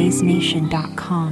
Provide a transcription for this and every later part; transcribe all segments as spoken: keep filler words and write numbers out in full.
blaze nation dot com.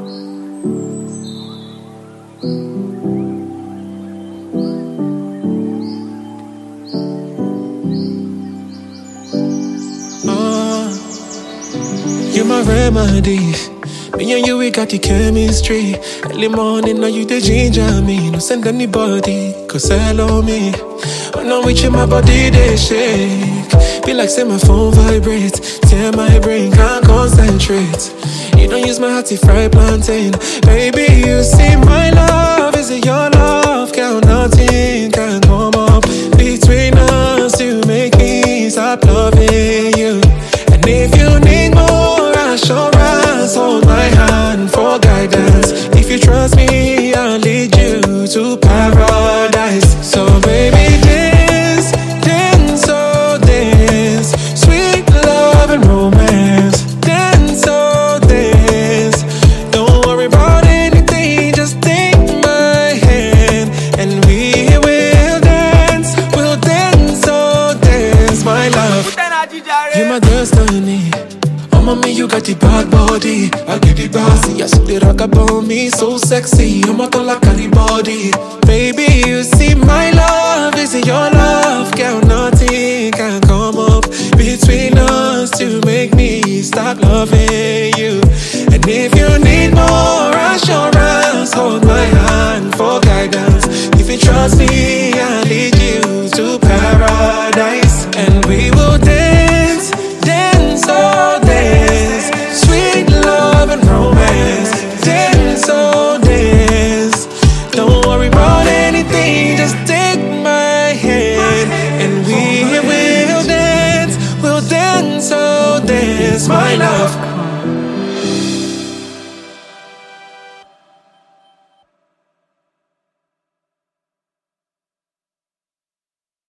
You're my remedy. Me and you, we got the chemistry. Early morning, now you the ginger me. No send anybody, cause hello me. When I'm with you, my body, they shake. Be like, say my phone vibrates. Tear my brain, can't concentrate. You don't use my heart to fry plantain. Baby, you see my love. Is it your love? Count nothing can come up between us to make me stop loving you. And if you need more assurance, hold my hand for guidance. If you trust me, I'll lead you to paradise. So baby, dance, dance, oh dance. Sweet love and romance. Dance, oh dance. Don't worry about anything, just take my hand and we will dance. We'll dance, oh dance, my love. You're my destiny. Oh, mommy, you got the bad body. I get the bossy. I see the rock about me, so sexy. I'm a like a body. Baby, you see my love. Is it your love? Girl, nothing can come up between us to make me stop loving you. And if you need more assurance, hold my hand for guidance. If you trust me, I'll lead you to paradise. And we will dance, dance, oh dance. Sweet love and romance. Dance, oh dance. Don't worry about anything, just take my hand and we will dance. We'll dance, oh dance, my love.